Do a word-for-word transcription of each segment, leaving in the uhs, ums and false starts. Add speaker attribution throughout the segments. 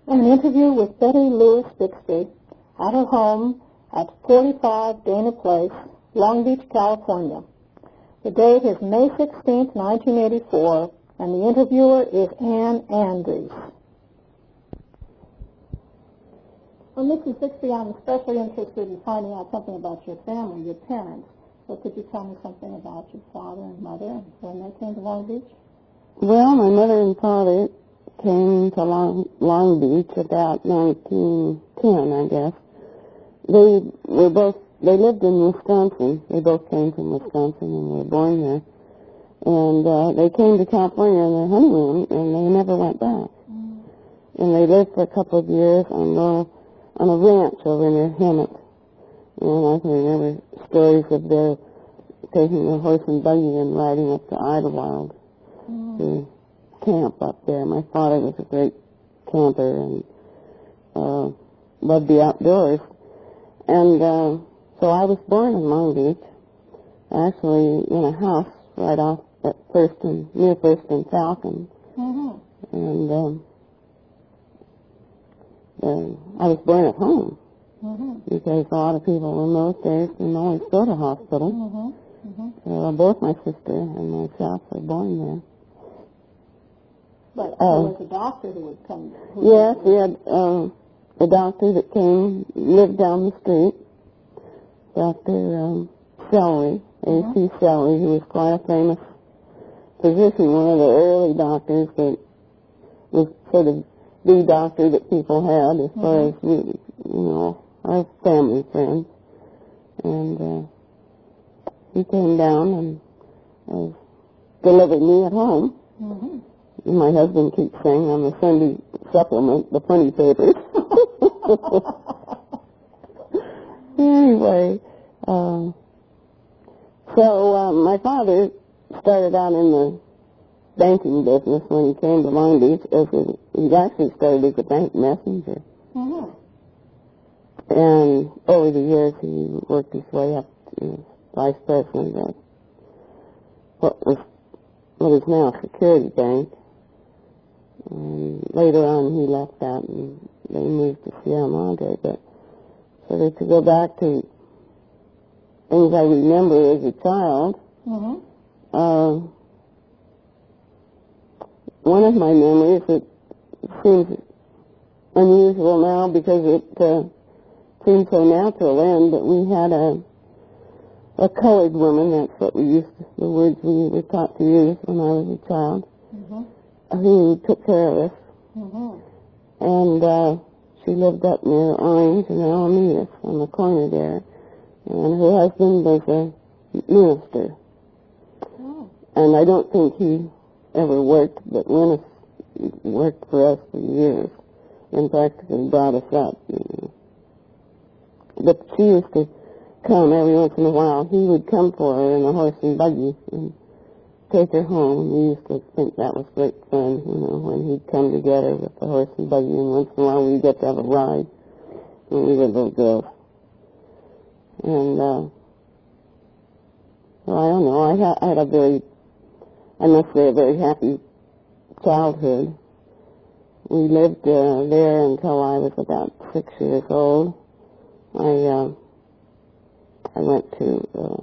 Speaker 1: An interview with Betty Lewis Bixby at her home at forty-five Dana Place, Long Beach, California. The date is May sixteenth, nineteen eighty-four, and the interviewer is Ann Andrews. Well, Missus Bixby, I'm especially interested in finding out something about your family, your parents. So could you tell me something about your father and mother and when they came to Long Beach?
Speaker 2: Well, my mother and father came to Long, Long Beach about nineteen ten, I guess. They were both, they lived in Wisconsin. They both came from Wisconsin and were born there. And uh, they came to California on their honeymoon, and they never went back. Mm. And they lived for a couple of years on, uh, on a ranch over near Hemet. And I can remember stories of their taking a horse and buggy and riding up to Idlewild mm. to camp up there. My father was a great camper and uh, loved the outdoors. And uh, so I was born in Long Beach, actually in a house right off at First and near First and Falcon. Mm-hmm. And um, uh, I was born at home mm-hmm. because a lot of people in those days didn't always go to hospital. Mm-hmm. Mm-hmm. Uh, both my sister and myself were born there.
Speaker 1: But there was a doctor who would come. Who
Speaker 2: yes,
Speaker 1: would
Speaker 2: we had uh, a doctor that came, lived down the street, Doctor Um, Sellery, A C Mm-hmm. Sellery, who was quite a famous physician, one of the early doctors that was sort of the doctor that people had as mm-hmm. far as, we, you know, our family friends. And uh, he came down and uh, delivered me at home. Mm-hmm. My husband keeps saying on the Sunday supplement, the funny papers. Anyway, um, so uh, my father started out in the banking business when he came to Long Beach. As a, he actually started as a bank messenger. Mm-hmm. And over the years, he worked his way up to vice president of what was what is now Security Bank. And later on, he left that and they moved to Sierra Madre. But so to go back to things I remember as a child, mm-hmm. uh, one of my memories that seems unusual now because it uh, seems so natural then, but we had a a colored woman. That's what we used to, the words we were taught to use when I was a child. Mm-hmm. Who took care of us. Mm-hmm. And uh, she lived up near Orange and Alamedas on the corner there. And her husband was a minister. Oh. And I don't think he ever worked, but Linus worked for us for years and practically brought us up. You know. But she used to come every once in a while. He would come for her in a horse and buggy and take her home. We used to think that was great fun, you know, when he'd come together with the horse and buggy, and once in a while we'd get to have a ride when we were little girls. And, uh, well, I don't know, I, ha- I had a very, I must say, a very happy childhood. We lived uh, there until I was about six years old. I, uh, I went to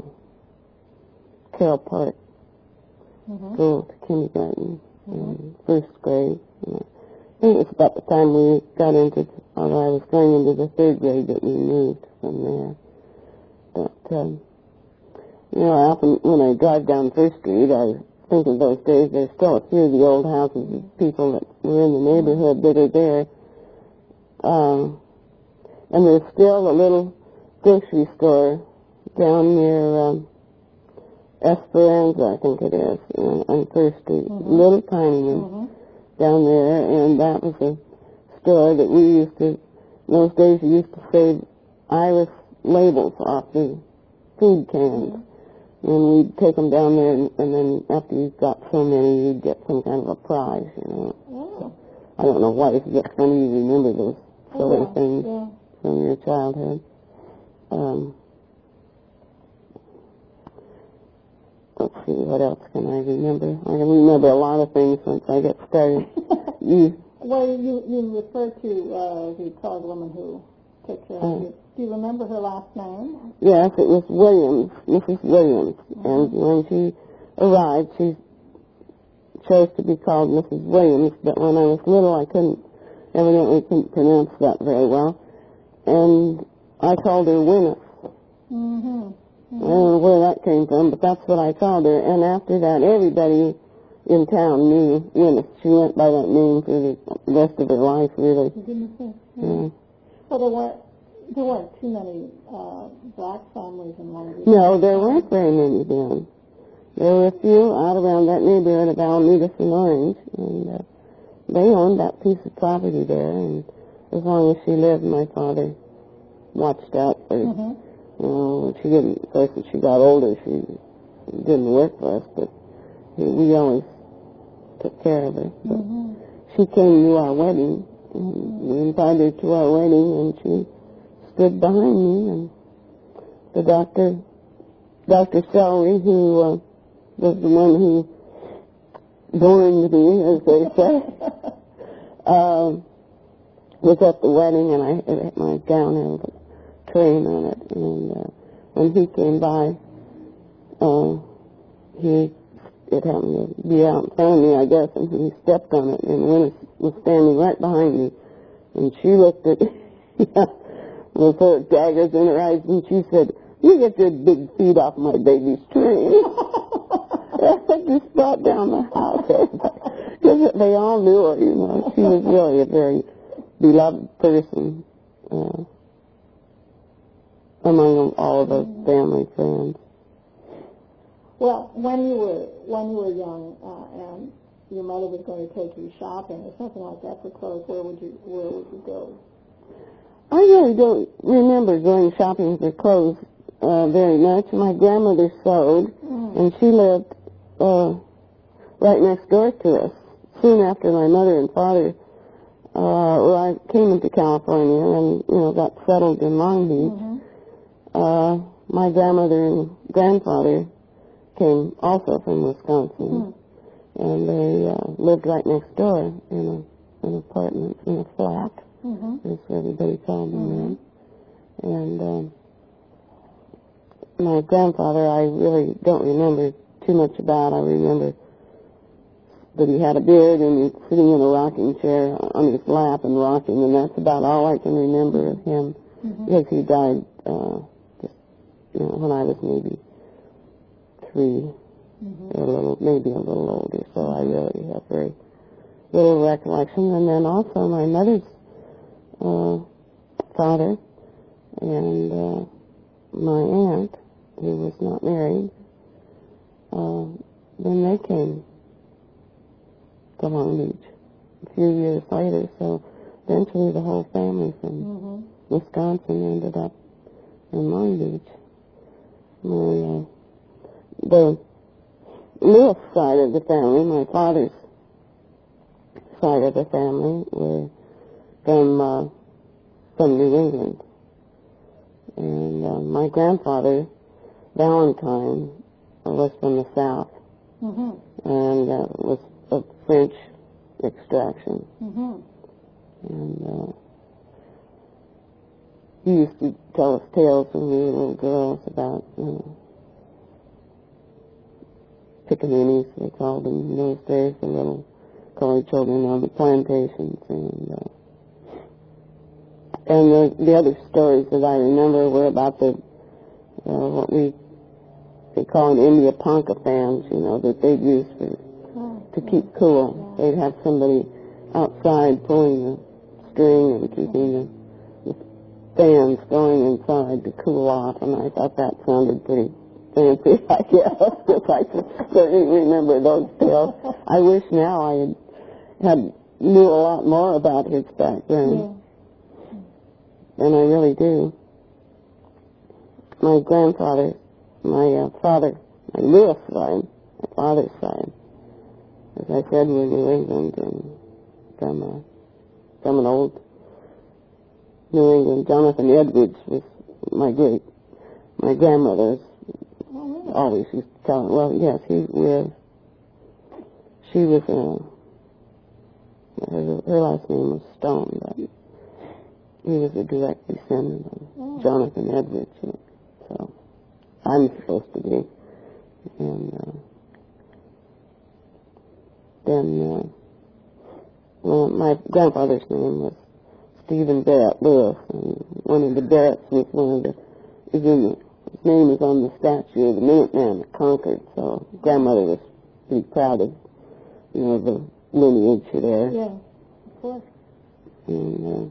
Speaker 2: uh, Carroll Park. Mm-hmm. Go to kindergarten, mm-hmm. and first grade. And I think it was about the time we got into, although I was going into the third grade, that we moved from there. But, um, you know, often when I drive down First Street, I think of those days. There's still a few of the old houses of people that were in the neighborhood that are there. Um, and there's still a little grocery store down near Um, Esperanza, I think it is, on, on First Street. Mm-hmm. Little tiny one mm-hmm. down there, and that was a store that we used to, in those days we used to save iris labels off the food cans. Mm-hmm. And we'd take them down there, and, and then after you got so many, you'd get some kind of a prize, you know. Oh. So, I don't know why it's just funny you remember those sort oh, of things yeah. from your childhood. Um, Let's see, what else can I remember? I can remember a lot of things once I get started. you
Speaker 1: Well, you, you referred to uh, the colored woman who took care of
Speaker 2: Uh,
Speaker 1: you. Do you remember her last name?
Speaker 2: Yes, it was Williams, Missus Williams.
Speaker 1: Mm-hmm.
Speaker 2: And when she arrived, she chose to be called Missus Williams, but when I was little, I couldn't, evidently couldn't pronounce that very well. And I called her Winnis.
Speaker 1: Mm-hmm. Mm-hmm.
Speaker 2: I don't know where that came from, but that's what I called her. And after that, everybody in town knew Winnis. She went by that name for the rest of her life, really.
Speaker 1: For goodness sake.
Speaker 2: Yeah.
Speaker 1: Well, there weren't, there weren't too many uh, black families in Long Beach.
Speaker 2: No, there weren't very many then. There were a few out around that neighborhood of Alameda and Orange, and uh, they owned that piece of property there, and as long as she lived, my father watched out for her.
Speaker 1: Mm-hmm.
Speaker 2: You know, she didn't, of course, as she got older, she didn't work for us, but he, we always took care of her. But
Speaker 1: mm-hmm.
Speaker 2: she came to our wedding, and we invited her to our wedding, and she stood behind me, and the doctor, Doctor Sellery, who uh, was the one who born me, as they say, uh, was at the wedding, and I had my gown had a train on it, and uh, when he came by, uh, he, it happened to be out in front of me, I guess, and he stepped on it, and Winnis was standing right behind me, and she looked at with her daggers in her eyes, and she said, "You get your big feet off my baby's train." That just brought down the house. Because they all knew her, you know. She was really a very beloved person uh, among all of us family friends.
Speaker 1: Well, when you were when you were young uh, and your mother was going to take you shopping or something like that for clothes, where would you where would you go?
Speaker 2: I really don't remember going shopping for clothes uh, very much. My grandmother sewed, mm. and she lived uh, right next door to us. Soon after my mother and father uh, well, I came into California and, you know, got settled in Long Beach, mm-hmm. uh, my grandmother and grandfather came also from Wisconsin, mm. and they uh, lived right next door in a, an apartment, in a flat. Mm-hmm. That's what everybody called them then. Mm-hmm. And um, my grandfather, I really don't remember too much about. I remember that he had a beard and he was sitting in a rocking chair on his lap and rocking, and that's about all I can remember of him, mm-hmm. because he died uh, just, you know, when I was maybe three, mm-hmm. or a little, maybe a little older. So I really have very little recollection. And then also my mother's Uh, father and uh, my aunt, who was not married, uh, then they came to Long Beach a few years later. So eventually the whole family from mm-hmm. Wisconsin ended up in Long Beach. My, uh, the Lewis side of the family, my father's side of the family, were from uh, from New England, and uh, my grandfather Valentine was from the South, mm-hmm. and uh, was of French extraction, mm-hmm. and uh, he used to tell us tales when we were little girls about you know, pickaninnies, they called them in those days, the little colored children on the plantations, and uh, And the, the other stories that I remember were about the, uh, what we, they call them India Ponca fans, you know, that they'd use for, to keep cool. They'd have somebody outside pulling the string and keeping the, the fans going inside to cool off, and I thought that sounded pretty fancy, I guess, because I certainly remember those tales. I wish now I had, had knew a lot more about his background. Yeah. And I really do. My grandfather, my uh, father, my Lewis side, my father's side, as I said, were New England, and from, uh, from an old New England. Jonathan Edwards was my great, my grandmother's, oh, really? Always used to tell him, well, yes, he was, she was a Her, her last name was Stone, but he was a direct descendant of
Speaker 1: oh.
Speaker 2: Jonathan Edwards. You know, so I'm supposed to be. And uh, then, uh, well, my grandfather's name was Stephen Barrett Lewis, and one of the Barretts was one of the, is in the, his name is on the statue of the Minuteman at Concord, so grandmother was pretty proud of, you know, the lineage there.
Speaker 1: Yeah, of course.
Speaker 2: And uh,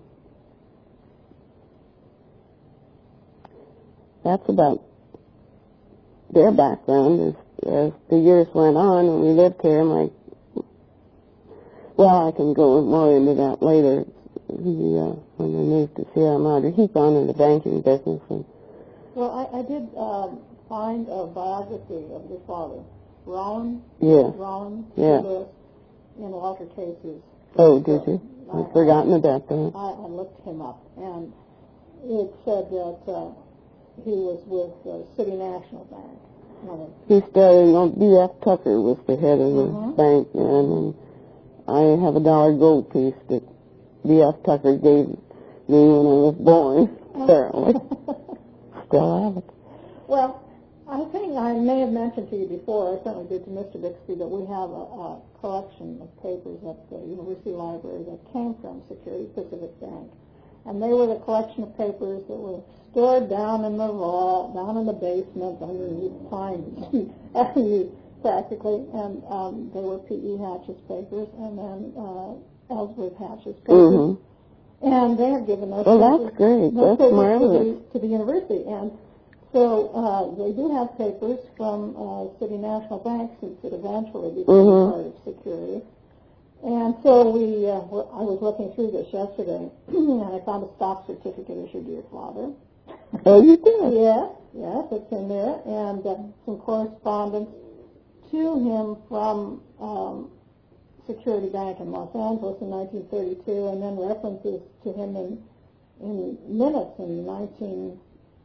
Speaker 2: that's about their background. As, as the years went on and we lived here, my, well, I can go more into that later. He, uh, when we moved to Sierra Madre, he's gone into banking business. And
Speaker 1: well, I, I did um, find a biography of your father, Rollin.
Speaker 2: Yeah.
Speaker 1: Rollin.
Speaker 2: Yeah.
Speaker 1: Lewis, in Walter Casey's.
Speaker 2: Oh, did you? I've forgotten about that.
Speaker 1: I, I looked him up, and it said that uh, he was with uh, City National Bank.
Speaker 2: He started, you know, B F Tucker was the head of the
Speaker 1: uh-huh.
Speaker 2: bank then, and I have a dollar gold piece that B F Tucker gave me when I was born, apparently. Still have it.
Speaker 1: Well, I think I may have mentioned to you before, I certainly did to Mister Bixby, that we have a, a collection of papers at the University Library that came from Security Pacific Bank. And they were the collection of papers that were stored down in the vault, down in the basement, underneath Pine Avenue, practically. And um, they were P E Hatch's papers, and then uh, Ellsworth Hatch's papers.
Speaker 2: Mm-hmm.
Speaker 1: And they have given us
Speaker 2: well,
Speaker 1: papers,
Speaker 2: that's great.
Speaker 1: those
Speaker 2: That's
Speaker 1: papers
Speaker 2: marvelous.
Speaker 1: to, the, to the university. And so uh, they do have papers from uh, City National Bank, since it eventually became
Speaker 2: mm-hmm.
Speaker 1: part of security. And so we, uh, were, I was looking through this yesterday, and I found a stock certificate issued to your father.
Speaker 2: Oh, you did?
Speaker 1: Yes, yes, it's in there, and uh, some correspondence to him from um, Security Bank in Los Angeles in nineteen thirty-two, and then references to him in in minutes in nineteen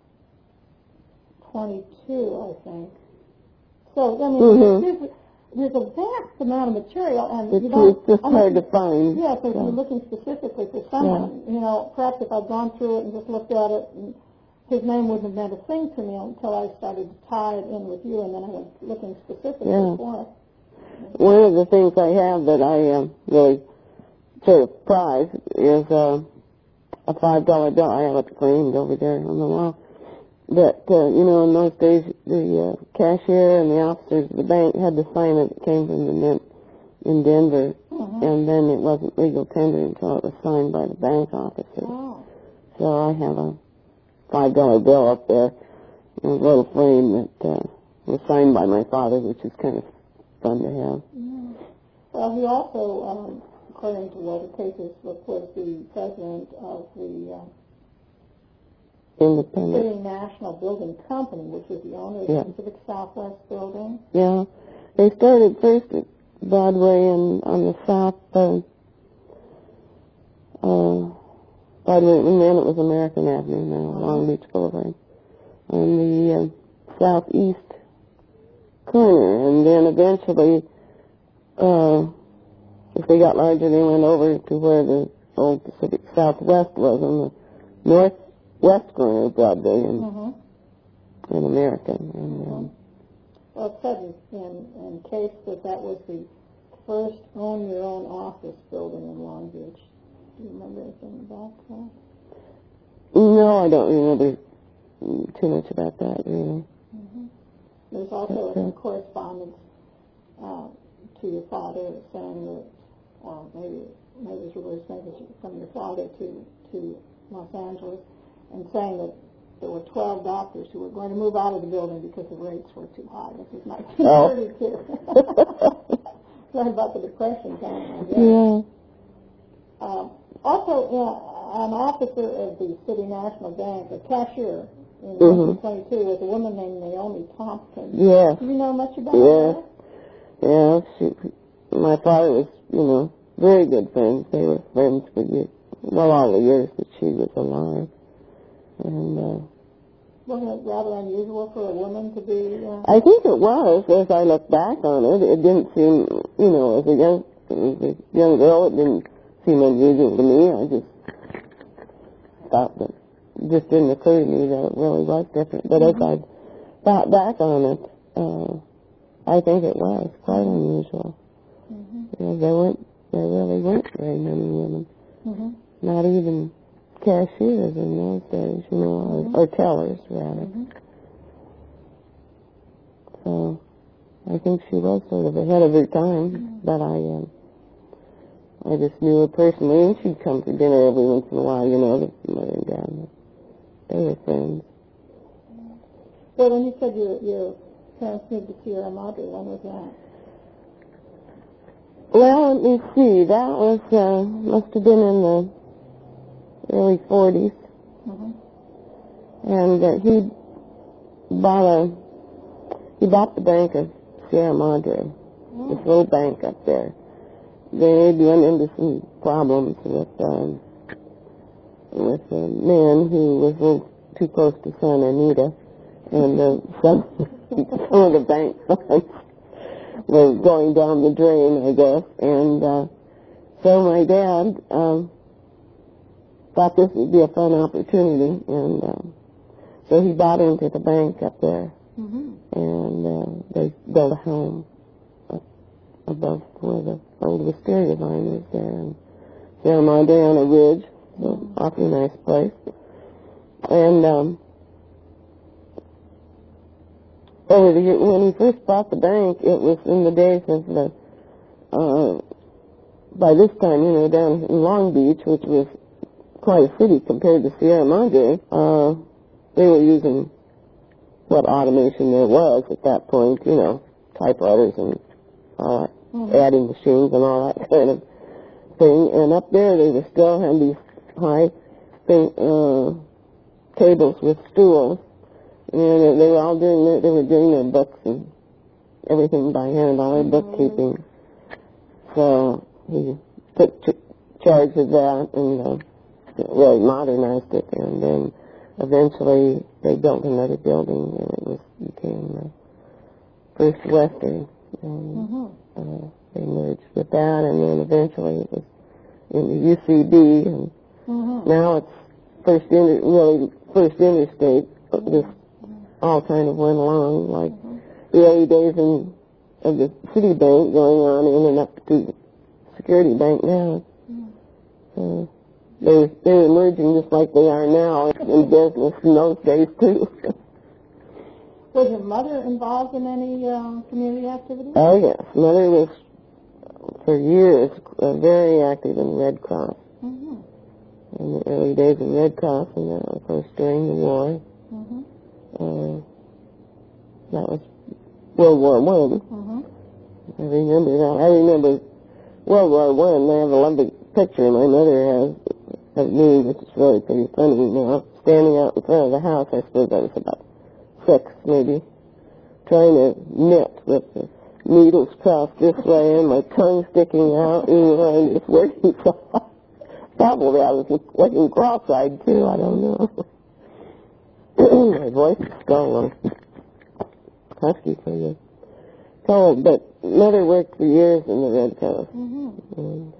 Speaker 1: twenty-two, I think. So, I mean,
Speaker 2: mm-hmm.
Speaker 1: there's, there's a vast amount of material, and
Speaker 2: it's,
Speaker 1: you don't,
Speaker 2: it's just hard to find.
Speaker 1: Yes, if
Speaker 2: yeah.
Speaker 1: you're looking specifically for someone, yeah. you know, perhaps if I'd gone through it and just looked at it, and his name wouldn't have meant a thing to me until I started to tie it in with you, and then I was looking specifically
Speaker 2: yeah.
Speaker 1: for it.
Speaker 2: One of the things I have that I uh, really sort of prize is uh, a five dollar bill. I have it framed over there on the wall. But, uh, you know, in those days, the uh, cashier and the officers of the bank had to sign it. It came from the mint in Denver,
Speaker 1: mm-hmm.
Speaker 2: and then it wasn't legal tender until it was signed by the bank officer.
Speaker 1: Oh.
Speaker 2: So I have a five dollar bill up there in a little frame that uh, was signed by my father, which is kind of fun to have.
Speaker 1: Mm. Well, he also, um, according to Walter Casey, was the president of the Uh,
Speaker 2: Independent.
Speaker 1: City National Building Company, which was the owner of
Speaker 2: yeah.
Speaker 1: the Pacific Southwest building.
Speaker 2: Yeah. They started first at Broadway and on the south, uh, uh, Broadway, and then it was American Avenue now, uh-huh. Long Beach Boulevard, on the uh, southeast corner. And then eventually, uh, as they got larger, they went over to where the old Pacific Southwest was on the north west corner of Broadway in,
Speaker 1: mm-hmm.
Speaker 2: in America. And, um,
Speaker 1: well, it said in, in case that that was the first own-your-own office building in Long Beach. Do you remember anything about that?
Speaker 2: No, I don't remember too much about that, really.
Speaker 1: Mm-hmm. There's also but, uh, a correspondence uh, to your father saying that, or maybe, maybe it was maybe from your father to, to Los Angeles, and saying that there were twelve doctors who were going to move out of the building because the rates were too high. This was nineteen thirty-two. Oh. Right about the Depression time, I guess.
Speaker 2: Yeah.
Speaker 1: Um, also, uh, an officer of the City National Bank, a cashier in
Speaker 2: mm-hmm.
Speaker 1: nineteen twenty-two, was a woman named Naomi Thompson.
Speaker 2: Yes.
Speaker 1: Do you know much about
Speaker 2: yes.
Speaker 1: that?
Speaker 2: Yeah. She, my father was, you know, very good friends. They were friends for years, well, all the years that she was alive. And, uh,
Speaker 1: wasn't it rather unusual for a woman to be... Uh,
Speaker 2: I think it was. As I look back on it, it didn't seem, you know, as a young it was a young girl. It didn't seem unusual to me. I just thought that it just didn't occur to me that it really was different. But mm-hmm. as I thought back on it, uh, I think it was quite unusual. Mm-hmm. Because there weren't, there really weren't very many women. Mm-hmm. Not even cashiers in those days, you know, mm-hmm. or, or tellers, rather. Mm-hmm. So I think she was sort of ahead of her time, mm-hmm. but I um, I just knew her personally, and she'd come for dinner every once in a while, you know, the mother and dad. They were friends.
Speaker 1: Well, when you said your, your parents moved to Sierra Madre, when was that?
Speaker 2: Well, let me see. That was, uh, must have been in the early forties. Mm-hmm. And uh, he bought a, he bought the bank of Sierra Madre, mm-hmm. this little bank up there. They went into some problems with, um, with a man who was a little too close to Santa Anita, and uh, some, some of the bank funds were going down the drain, I guess, and uh, so my dad um, thought this would be a fun opportunity, and uh, so he bought into the bank up there, mm-hmm. and uh, they built a home up above where the old Wisteria line is there, and Sierra Madre on a ridge, so mm-hmm. awfully nice place, and um, over the year, when he first bought the bank, it was in the days of the, uh, by this time, you know, down in Long Beach, which was quite a city compared to Sierra Madre, uh, they were using what automation there was at that point, you know, typewriters and all that, mm-hmm. adding machines and all that kind of thing. And up there, they were still had these high thing, uh, tables with stools. And they were all doing their, they were doing their books and everything by hand, all their mm-hmm. bookkeeping. So he took ch- charge of that and uh, really modernized it. And then eventually they built another building, and it was became the First Western. And mm-hmm. uh, they merged with that, and then eventually it was in the U C B, and mm-hmm. now it's First Inter- really First Interstate. Mm-hmm. This all kind of went along, like mm-hmm. the early days in, of the city bank going on in and up to the security bank now. Mm-hmm. Uh, they, they were emerging just like they are now in business in those days, too.
Speaker 1: Was your mother involved in any uh, community activities?
Speaker 2: Oh, yes. Mother was, for years, uh, very active in Red Cross. Mm-hmm. In the early days of Red Cross, and then, of course, during the war. Mm-hmm. Uh, that was World War One. Mm-hmm. I remember that. I remember World War One. They have a lovely picture my mother has of me, which is really pretty funny now, standing out in front of the house. I suppose I was about six, maybe, trying to knit with the needles crossed this way and my tongue sticking out, you know, and just working so hard. Probably I was looking cross-eyed, too. I don't know. My voice is still a little husky for you. Cold, but Mother worked for years in the Red Cross. Mm-hmm. And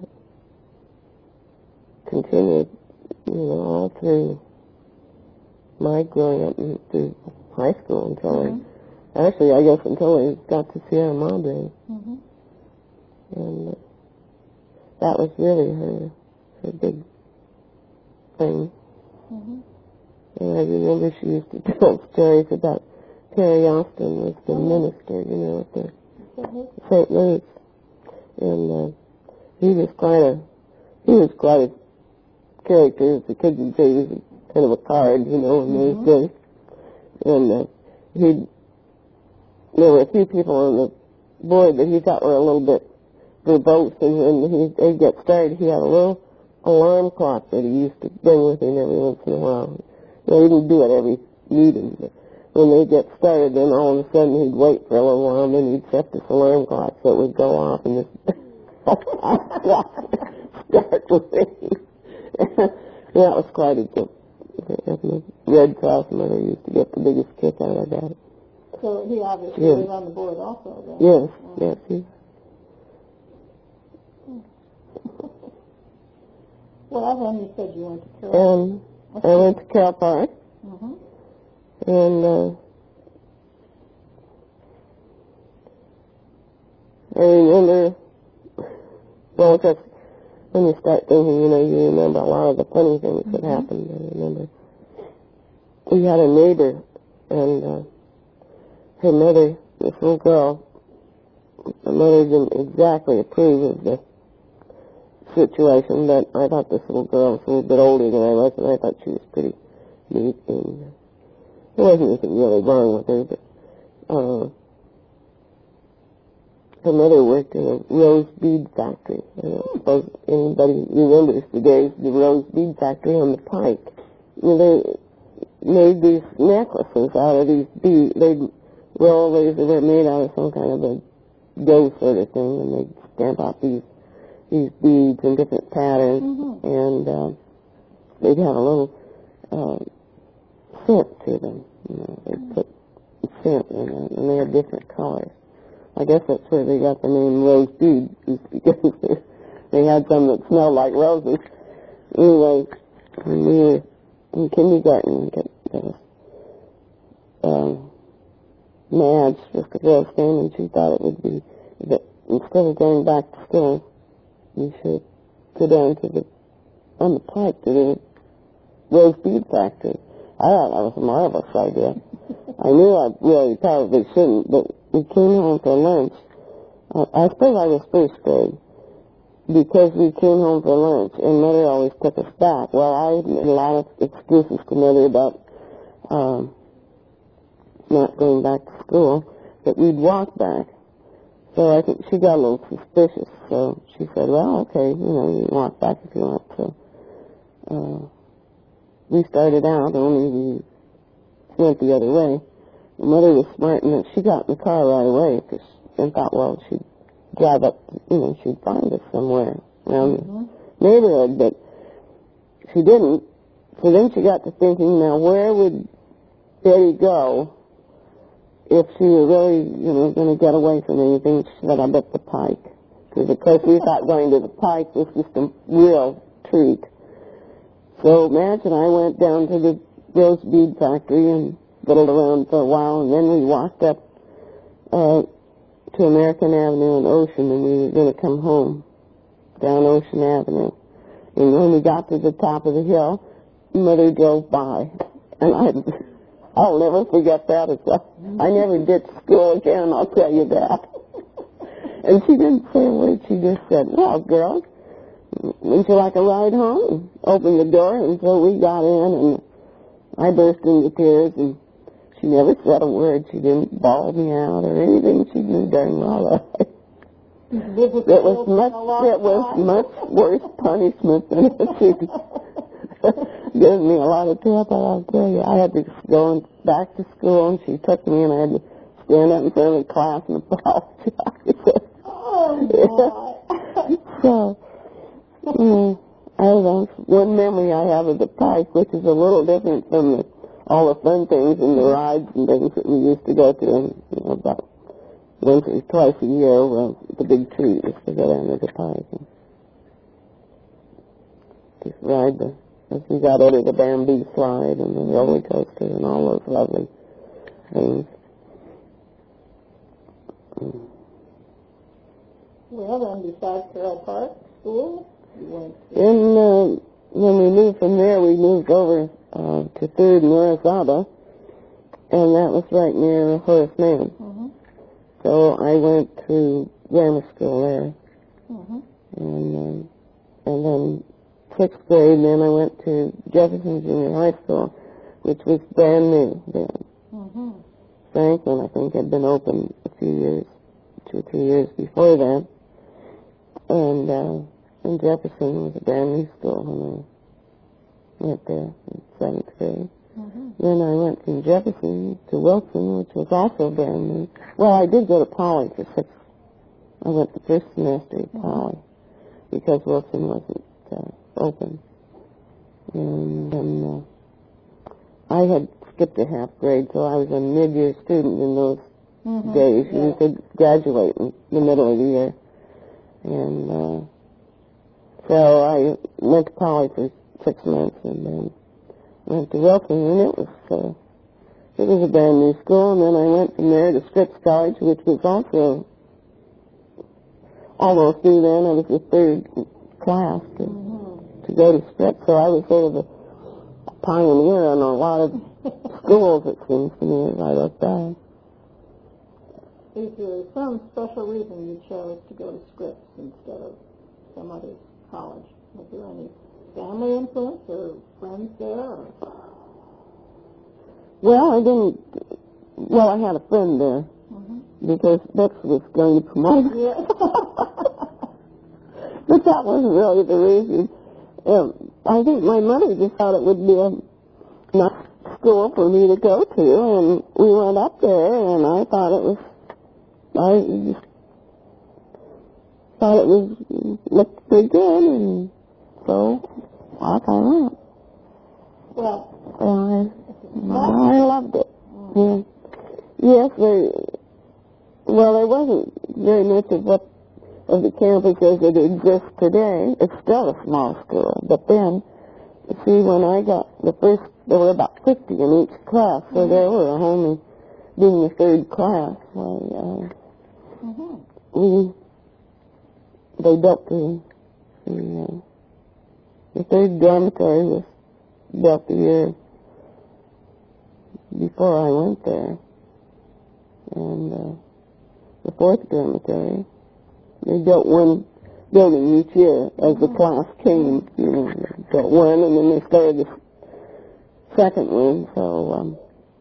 Speaker 2: continued, you know, all through my growing up and through high school until mm-hmm. I, actually, I guess until I got to Sierra Madre. Mm-hmm. And uh, that was really her, her big thing. Mm-hmm. And I remember she used to tell stories about Terry Austin was the minister, you know, at the Saint Louis. And uh, he was quite a, he was quite a character, as the kids would say. He was kind of a card, you know, in mm-hmm. those days. And uh, he'd, there were a few people on the board that he thought were a little bit verbose, and when he, they'd get started, he had a little alarm clock that he used to bring with him every once in a while. He didn't do it every meeting, but when they get started, then all of a sudden he'd wait for a little while, and then he'd set this alarm clock so it would go off and just start ringing. That was quite a joke. The Red Cross Mother used to get the biggest kick out of that.
Speaker 1: So he obviously yes. was on the board also, then?
Speaker 2: Yes, yeah. yes. He,
Speaker 1: Well, then you said you went to Carroll.
Speaker 2: And I went to Carroll Park.
Speaker 1: Mm-hmm.
Speaker 2: And uh, I remember, well, just when you start thinking, you know, you remember a lot of the funny things mm-hmm. that happened. I remember we had a neighbor, and uh, her mother, this little girl, her mother didn't exactly approve of the situation, but I thought this little girl was a little bit older than I was, and I thought she was pretty neat, and uh, there wasn't anything really wrong with her, but uh, her mother worked in a rose bead factory. I don't suppose anybody remembers the days, the rose bead factory on the Pike. You know, they made these necklaces out of these beads. They'd roll these, they were made out of some kind of a dough sort of thing, and they'd stamp out these these beads in different patterns, mm-hmm. and uh, they'd have a little uh, scent to them. You know, they'd put scent in it, and they had different colors. I guess that's where they got the name rose bead, because they had some that smelled like roses. Anyway, when we were in kindergarten, we got uh, um, Madge, just a girl's name, and she thought it would be that instead of going back to school, you should go down to the, on the Pike to the rose bead factory. I thought that was a marvelous idea. I knew I really probably shouldn't, but we came home for lunch. Uh, I suppose I was first grade, because we came home for lunch, and Mother always took us back. Well, I made a lot of excuses to Mother about um, not going back to school, but we'd walk back. So I think she got a little suspicious, so she said, well, okay, you know, you can walk back if you want. So uh, we started out, only we went the other way. Mother was smart, and she got in the car right away, because she thought, well, she'd drive up, you know, she'd find us somewhere around mm-hmm. the neighborhood, but she didn't. So then she got to thinking, now where would Betty go if she were really, you know, going to get away from anything? She said, I bet the Pike. Because, of course, we thought going to the Pike was just a real treat. So Madge and I went down to the rose bead factory and fiddled around for a while, and then we walked up uh, to American Avenue and Ocean, and we were going to come home down Ocean Avenue. And when we got to the top of the hill, Mother drove by, and I, I'll never forget that. It's a, I never ditched school again, I'll tell you that. And she didn't say a word. She just said, well, girls, wouldn't you like a ride home? Opened the door, and so we got in, and I burst into tears, and she never said a word. She didn't bawl me out or anything. She knew darn well that it was much, it was much worse punishment than if she gave me a lot of trouble, I'll tell you. I had to go back to school, and she took me, and I had to stand up in front of the class and apologize. Oh, my. So, mm, I don't know, one memory I have of the Pike, which is a little different from the, all the fun things and the rides and things that we used to go to, and, you know, about once or twice a year, well, the big treat was to go down to the Pike and just ride the, as we got over the bamboo slide and the roller coaster and all those lovely things. Mm.
Speaker 1: Well, then, besides Carroll Park School, you went to...
Speaker 2: And uh, when we moved from there, we moved over uh, to Third and Orizaba, and that was right near Horace Mann. Mm-hmm. So I went to grammar school there. Mm-hmm. And, um, and then sixth grade, and then I went to Jefferson Junior High School, which was brand new then. Mm-hmm. Franklin, I think, had been open a few years, two or three years before that. And, uh, and Jefferson was a brand new school when I went there in seventh grade. Mm-hmm. Then I went from Jefferson to Wilson, which was also brand new. Well, I did go to Poly for six. I went the first semester at mm-hmm. Poly because Wilson wasn't uh, open. And then uh, I had skipped a half grade, so I was a mid-year student in those mm-hmm. days. Yeah. You could graduate in the middle of the year. And uh, So I went to college for six months and then went to Wilson, and it was uh, it was a brand new school. And then I went from there to Scripps College, which was also almost through then. I was the third class to, mm-hmm. to go to Scripps, so I was sort of a pioneer on a lot of schools, it seems to me, as I look back.
Speaker 1: Is there some special reason you chose to go to Scripps instead of some other college? Was there any family influence or friends there? Or?
Speaker 2: Well, I didn't. Well, I had a friend there mm-hmm. because Bex was going to promote. Yeah. But that wasn't really the reason. Um, I think my mother just thought it would be a nice school for me to go to, and we went up there, and I thought it was. I just thought it was looked pretty good, and so I kind of went.
Speaker 1: Well,
Speaker 2: uh, I, I loved it. Yeah. Yes, there. Well, there wasn't very much of what of the campus as it exists today. It's still a small school, but then, you see, when I got the first, there were about fifty in each class, so mm-hmm. there were only being the third class. I, uh, mm-hmm. We they built the the, uh, the third dormitory was built the year before I went there, and uh, the fourth dormitory they built one building each year as the class came. You know, they built one, and then they started the second one. So. Um,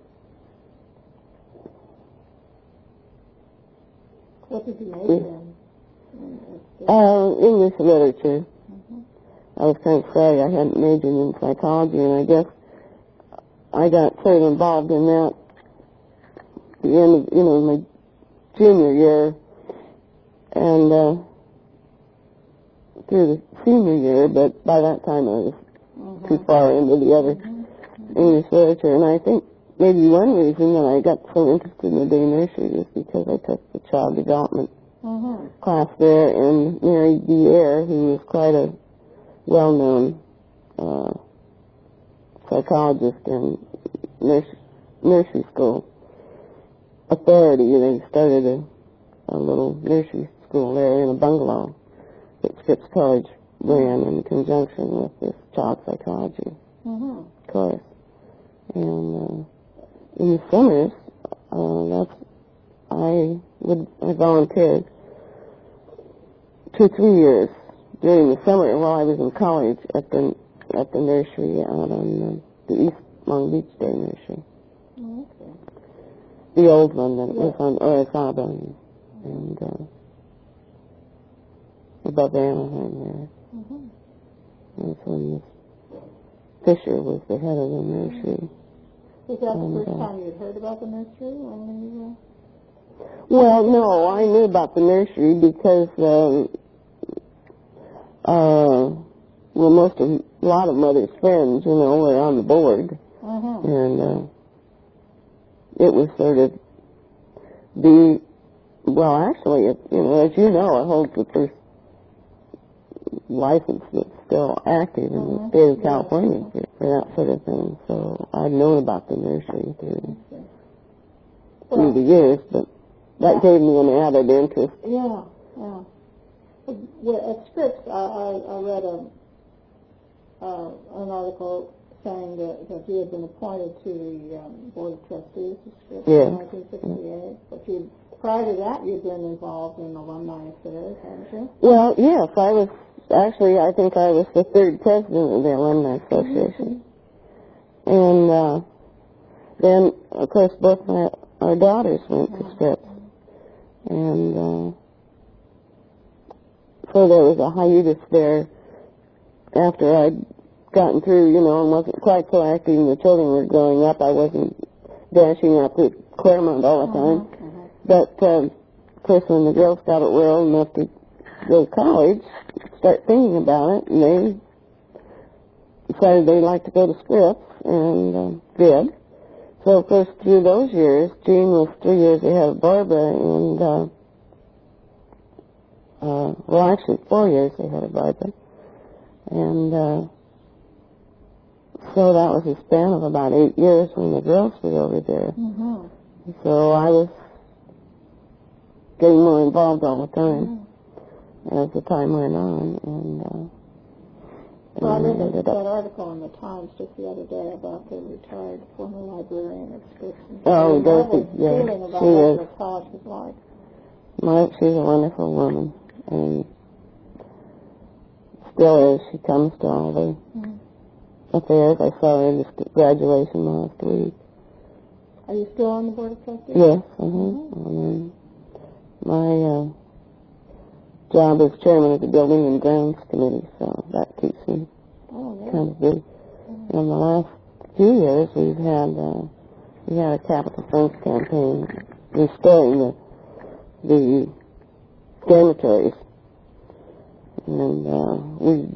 Speaker 1: What did you major in?
Speaker 2: Uh, English literature. Mm-hmm. I was kind of sorry I hadn't majored in psychology, and I guess I got sort of involved in that at the end of, you know, my junior year and uh, through the senior year, but by that time I was mm-hmm. too far into the other mm-hmm. English literature, and I think maybe one reason that I got so interested in the day nursery is because I took the child development mm-hmm. class there, and Mary D. Eyre, who was quite a well-known uh, psychologist and nurse, nursery school authority, they started a, a little nursery school there in a bungalow that Scripps College ran in conjunction with this child psychology mm-hmm. course. And uh, in the summers, uh, that's, I would, I volunteered two, three years during the summer while I was in college at the, at the nursery out on the, the East Long Beach Day Nursery.
Speaker 1: Oh, okay.
Speaker 2: The old one that
Speaker 1: yeah.
Speaker 2: was on Orizaba and, and uh, above Anaheim there. Mm-hmm. That's when Miss Fisher was the head of the nursery.
Speaker 1: Was that the first time you had heard about the nursery when you were...
Speaker 2: Well, no, I knew about the nursery because, um, uh, well, most of, a lot of Mother's friends, you know, were on the board. Mm-hmm. And uh, it was sort of the, well, actually, it, you know, as you know, it holds the first license that's still active in mm-hmm. the state of California for, for that sort of thing. So I'd known about the nursery through, okay. well, through the years, but that yeah. gave me an added interest.
Speaker 1: Yeah, yeah. Well, at Scripps, I, I, I read a, uh, an article saying that, that you had been appointed to the um, Board of Trustees of Scripps yeah. in nineteen sixty-eight, yeah. but you prior to that, you'd been involved in alumni affairs, hadn't you? Well,
Speaker 2: yes, I was. Actually, I think I was the third president of the Alumni Association. Mm-hmm. And uh, then, of course, both my, our daughters went mm-hmm. to Scripps. And uh, so there was a hiatus there after I'd gotten through, you know, and wasn't quite so active and the children were growing up. I wasn't dashing up to Claremont all the time. Mm-hmm. But, uh, of course, when the girls got it well enough to go to college, start thinking about it, and they decided they'd like to go to Scripps, and uh, did. So, of course, through those years, Jean was three years ahead of Barbara, and, uh, uh, well, actually four years ahead of Barbara. And uh, so that was a span of about eight years when the girls were over there.
Speaker 1: Mm-hmm.
Speaker 2: So I was getting more involved all the time mm-hmm. as the time went on. And, uh,
Speaker 1: well, I read
Speaker 2: ended
Speaker 1: that
Speaker 2: up
Speaker 1: article in the Times just the other day about the retired former librarian of Stixon.
Speaker 2: Oh, Dorothy, yeah,
Speaker 1: feeling about
Speaker 2: she
Speaker 1: what
Speaker 2: is.
Speaker 1: the college was like.
Speaker 2: Well, she's a wonderful woman, and still is. She comes to all the mm-hmm. affairs. I saw her at the graduation last week.
Speaker 1: Are you still on the Board of Trustees?
Speaker 2: Yes, uh-huh. Mm-hmm. Um, my uh, job as chairman of the Building and Grounds Committee, so that keeps me
Speaker 1: oh, yeah.
Speaker 2: kind of busy. Mm-hmm. In the last few years, we've had uh, we had a capital funds campaign restoring the the dormitories, and uh, we